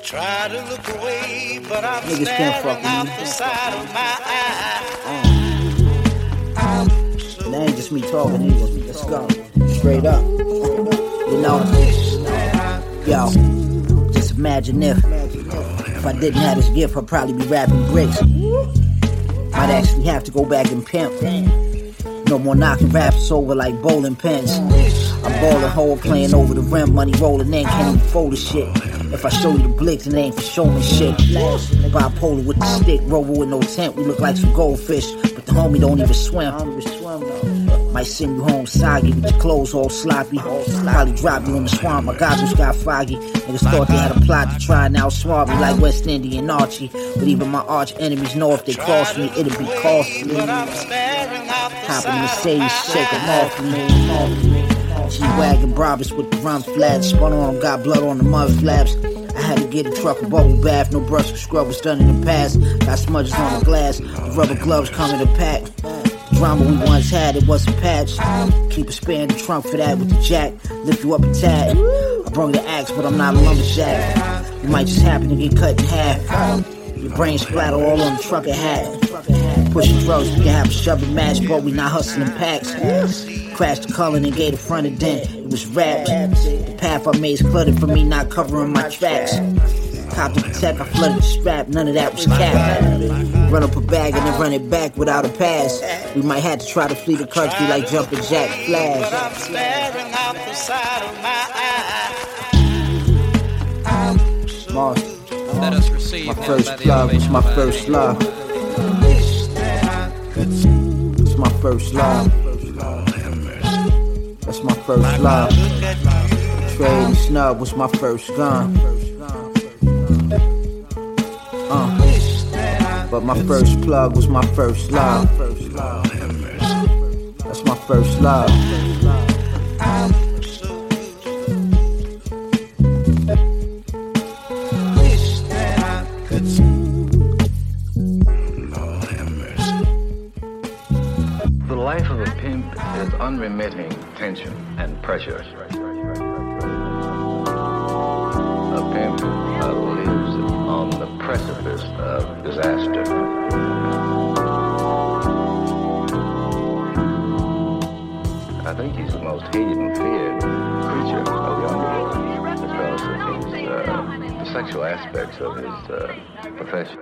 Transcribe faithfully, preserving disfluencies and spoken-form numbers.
Try to look away, but I'm niggas staring out the side of my eye. Uh, that ain't just me talking either. Let's go. Straight up. You know, yo, just imagine if, if I didn't have this gift, I'd probably be rapping bricks. Might actually have to go back and pimp. No more knocking raps over like bowling pins. I'm ballin' hole, playing over the rim, money rolling in, can't even fold the shit. If I show you the blicks, it ain't for showman shit. Bipolar with the stick, rover with no tent, we look like some goldfish, but the homie don't even swim. Might send you home soggy with your clothes all sloppy. Probably drop you in the swamp, my goggles got foggy. Niggas thought they had a plot to try and outsmart me like West Indian Archie. But even my arch enemies know if they cross me, it'll be costly. Hop in the Mercedes, shake them off me. G-Wagon, Brabus with the run flats. Spun on them, got blood on the mud flaps. I had to get a truck, a bubble bath. No brush or scrub was done in the past. Got smudges on the glass, the rubber gloves come in a pack. Drama we once had, it wasn't patched. Keep a spare in the trunk for that with the jack. Lift you up a tad. I brung the axe, but I'm not a lumberjack. You might just happen to get cut in half. Your brain splatter all on the trucker hat. Pushing drugs, we can have a shoving match, but we not hustling packs. Crashed the Cullen and gave the front a dent. It was wrapped. The path I made is cluttered for me not covering my tracks. Cop to protect, I flooded the strap, none of that was cap. Run up a bag and then run it back without a pass. We might have to try to flee the country like Jumpin' Jack Flash. But I'm staring out the side of my eye. Monster. Let us receive my first love was my first love. It's my first love. That's my first love. Trade and snub was my first gun. Uh, but my first plug was my first love. That's my first love. The life of a pimp is unremitting tension and pressure. A pimp uh, lives on the precipice of disaster. I think he's the most hated and feared creature of the underworld because of his, uh, the sexual aspects of his uh, profession.